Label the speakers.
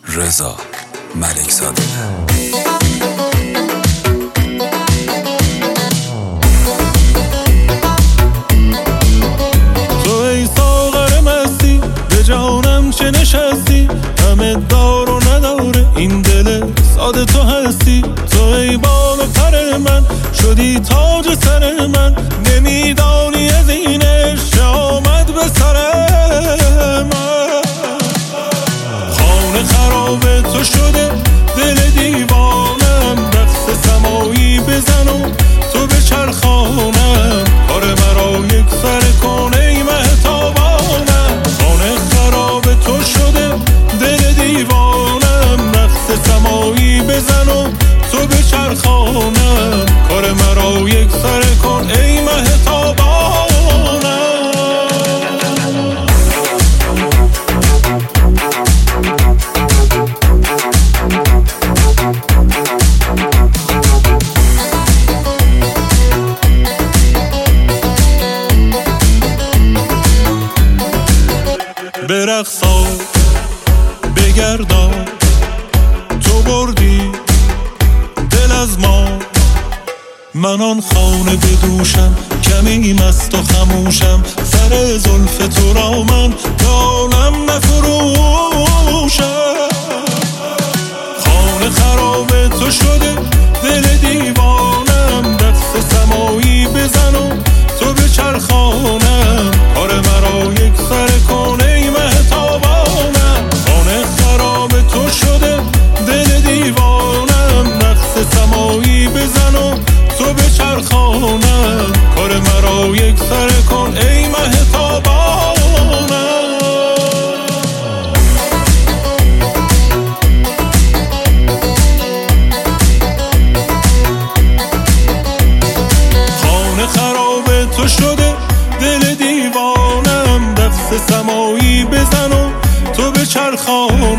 Speaker 1: رضا ملک‌زاده.
Speaker 2: تو ای ساغر مستی به جانم چه نشستی، همه دار و نداره این دل ساده تو هستی. تو ای بال و پر من شدی تاج سر من، نمیدانی از این عشق آمد به سر من. خانه خراب تو شده دل دیوانم، رقص سمایی بزن و تو به چرخانم، کار مرا یک سر کن ای مهتابانم. خانه خراب تو شده دل دیوانم، رقص سمایی بزن و تو به چرخانم، کار مرا یک سر کن ای مهتابانم. برقصا بگردان تو بردی دل از ما، من آن خانه بدوشم کمی مست و خموشم، سر زلف تو را من دانم نفروشم. خانه خراب تو شده دل دیوانم، رقص سمایی بزن و تو به چرخانم، کار مرا یک سر کن ای مهتابانم. خانه خراب تو شده دل دیوانم، رقص سمایی بزن و تو به چرخانم، کار مرا یک سر کن ای مهتابانم. خانه خراب تو شده دل دیوانم، رقص سمایی بزن و تو به چرخانم،